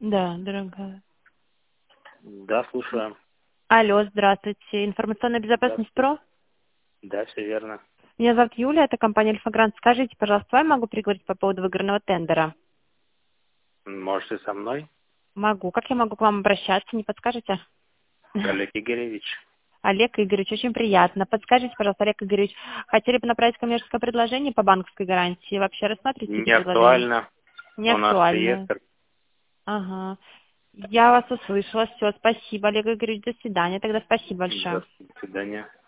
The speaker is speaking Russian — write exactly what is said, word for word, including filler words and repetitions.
Да, дорогая. Да, слушаю. Алло, здравствуйте. Информационная Да, безопасность ПРО? да, все верно. Меня зовут Юля, это компания Альфа-Грант. Скажите, пожалуйста, я могу переговорить по поводу выигранного тендера? Можете со мной, Могу. Как я могу к вам обращаться, не подскажете? Олег Игоревич? Олег Игоревич, очень приятно. Подскажите, пожалуйста, Олег Игоревич, хотели бы направить коммерческое предложение по банковской гарантии? Вообще рассматриваете эти Не предложения? актуально. Не У нас актуально. реестр. Ага. Я вас услышала. Все, спасибо, Олег Игоревич. До свидания. Тогда спасибо большое. До свидания.